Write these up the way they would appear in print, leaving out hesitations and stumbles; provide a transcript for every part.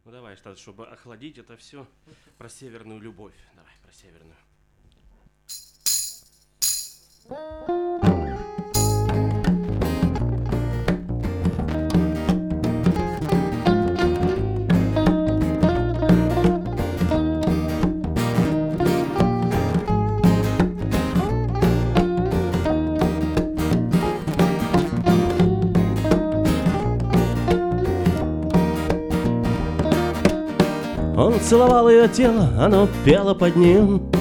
Ну давай, что, чтобы охладить это все, про северную любовь. Давай, про северную. Он целовал ее тело, оно пело под ним.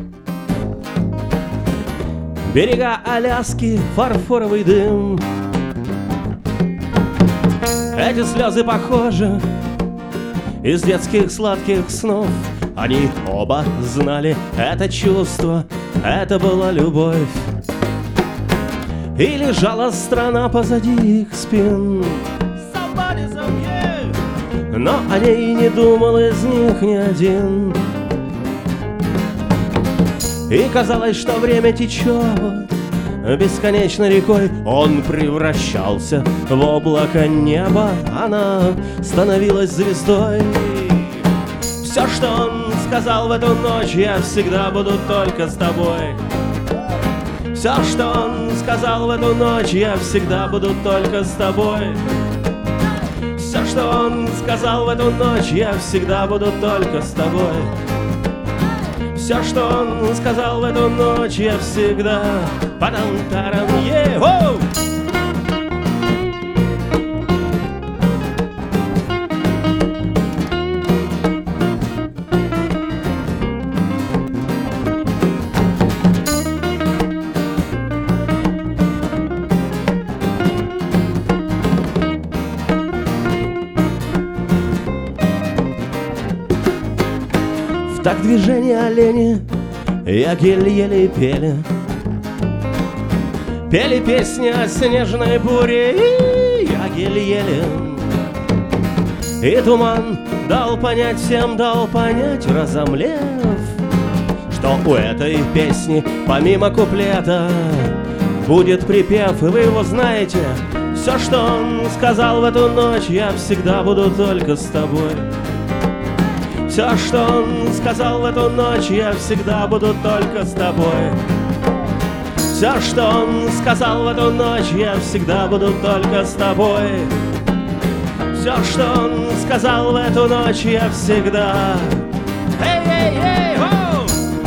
Берега Аляски, фарфоровый дым. Эти слезы похожи из детских сладких снов. Они оба знали это чувство, это была любовь. И лежала страна позади их спин. Но о ней не думал из них ни один. И казалось, что время течет бесконечной рекой. Он превращался в облако неба, она становилась звездой. Все, что он сказал в эту ночь: я всегда буду только с тобой. Все, что он сказал в эту ночь: я всегда буду только с тобой. Все, что он сказал в эту ночь: я всегда буду только с тобой. Все, что он сказал в эту ночь: я всегда падам-тарам, е-хоу! Так движение олени еле-еле пели. Пели песни о снежной буре, и еле-еле. И туман дал понять всем, дал понять, разомлев, что у этой песни помимо куплета будет припев, и вы его знаете. Все, что он сказал в эту ночь: я всегда буду только с тобой. Все, что он сказал в эту ночь: я всегда буду только с тобой. Все, что он сказал в эту ночь: я всегда буду только с тобой. Все, что он сказал в эту ночь: я всегда... Эй-эй-эй, хоу!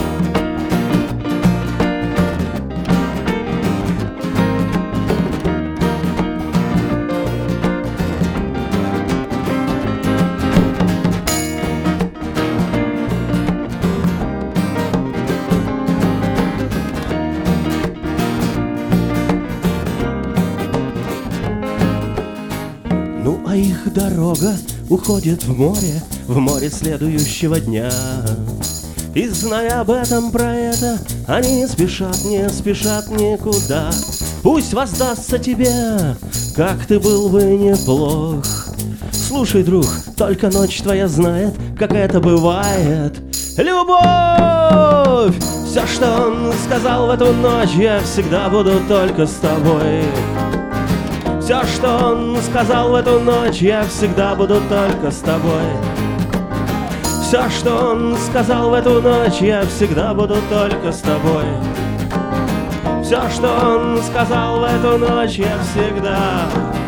Ну а их дорога уходит в море следующего дня. И зная об этом, про это, они не спешат никуда. Пусть воздастся тебе, как ты был бы неплох. Слушай, друг, только ночь твоя знает, как это бывает. Любовь! Все, что он сказал в эту ночь: я всегда буду только с тобой. Все, что он сказал в эту ночь: я всегда буду только с тобой. Все, что он сказал в эту ночь: я всегда буду только с тобой. Все, что он сказал в эту ночь: я всегда...